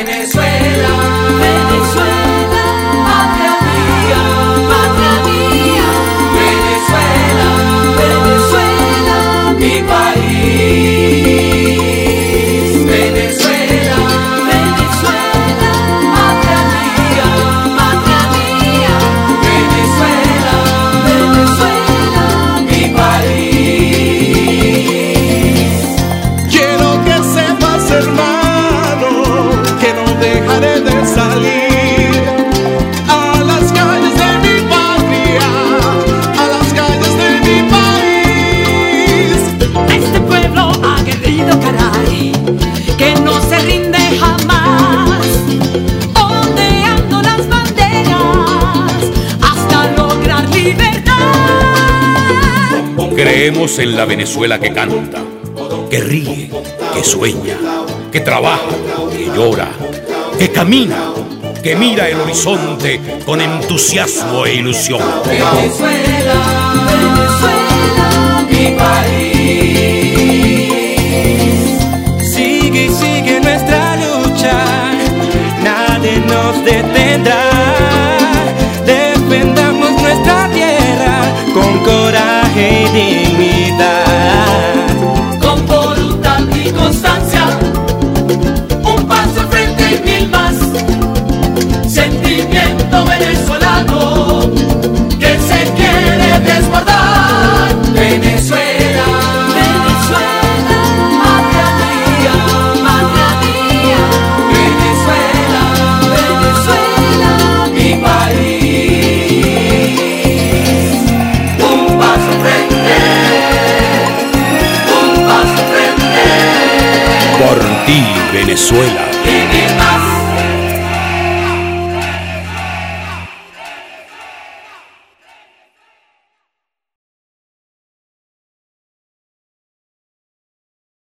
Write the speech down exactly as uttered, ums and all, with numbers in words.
Venezuela, Venezuela, patria mía, patria mía, Venezuela, Venezuela, mi país, Venezuela, Venezuela, patria mía, patria mía, Venezuela, Venezuela, mi país. Quiero que sepas, hermano, que no dejaré de salir a las calles de mi patria, a las calles de mi país. Este pueblo aguerrido, caray, que no se rinde jamás, ondeando las banderas hasta lograr libertad. Creemos en la Venezuela que canta, que ríe, que sueña, que trabaja, que llora, que camina, que mira el horizonte con entusiasmo e ilusión. Venezuela, Venezuela, mi país. Sigue y sigue nuestra lucha, nadie nos detendrá. Defendamos nuestra tierra con coraje y dignidad. Con voluntad y constancia, un paso al frente y mil más. Sentimiento venezolano que se quiere desbordar. Venezuela, Venezuela, patria mía, patria mía, Venezuela, Venezuela, mi país. Un paso al frente, un paso al frente. Por ti, Venezuela. Y mil